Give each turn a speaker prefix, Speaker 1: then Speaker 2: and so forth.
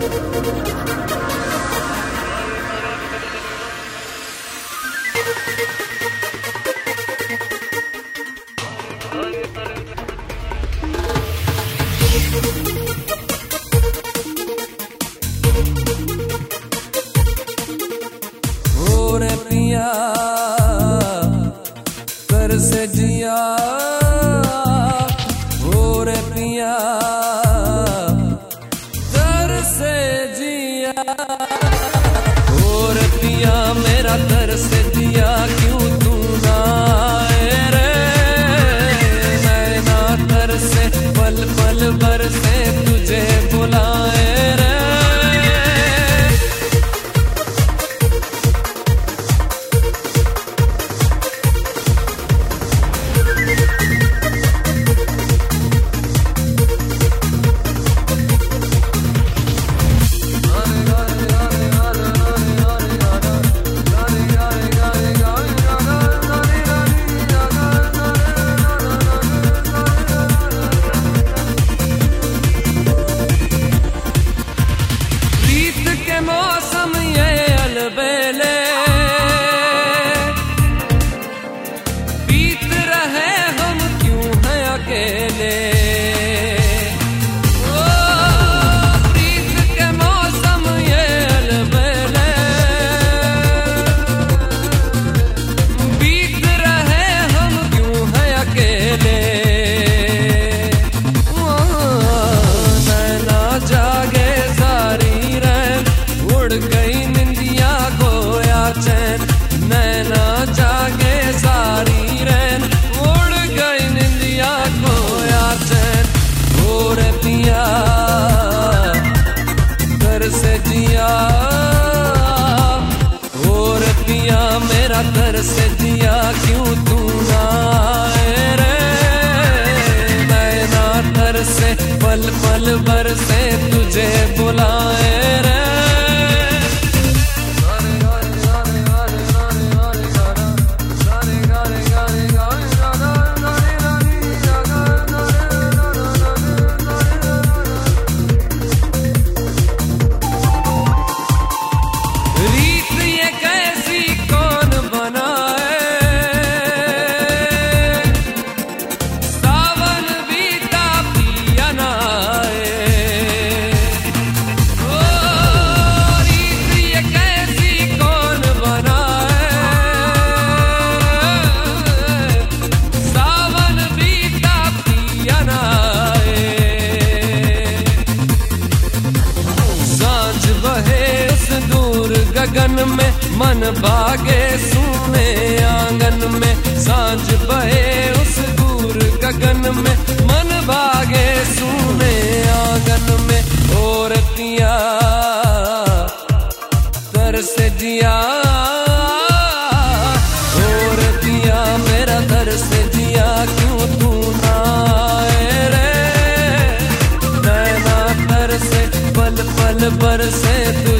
Speaker 1: रे पिया कर से जिया, हो रे पिया कर से जिया, हो रे पिया मेरा कर से जिया, क्यों तू ना आए रे, नैना तर से पल पल भर से तुझे बुलाए रे। मौसम ये अलबेले बीत रहे, हम क्यों हैं अकेले, ओ प्रीत के मौसम ये अलबेले बीत रहे, हम क्यों हैं अकेले, नैना जागे सारी रैन, उड़ गई निंदिया खोया चैन, नैना जागे सारी रैन, उड़ गई निंदिया खोया चैन, हो रे पिया कर से जिया, हो रे पिया मेरा कर से जिया, क्यों तू ना आए रे, नैना तर से पल पल भर से तुझे बुलाए रे। गगन में मन भागे सुने आंगन में, सांझ बहे उस दूर गगन में, मन भागे सुने आंगन में, और पिया तर से जिया, और पिया मेरा तर से जिया, क्यों तू ना आए रे, नैना तर से पल पल भर से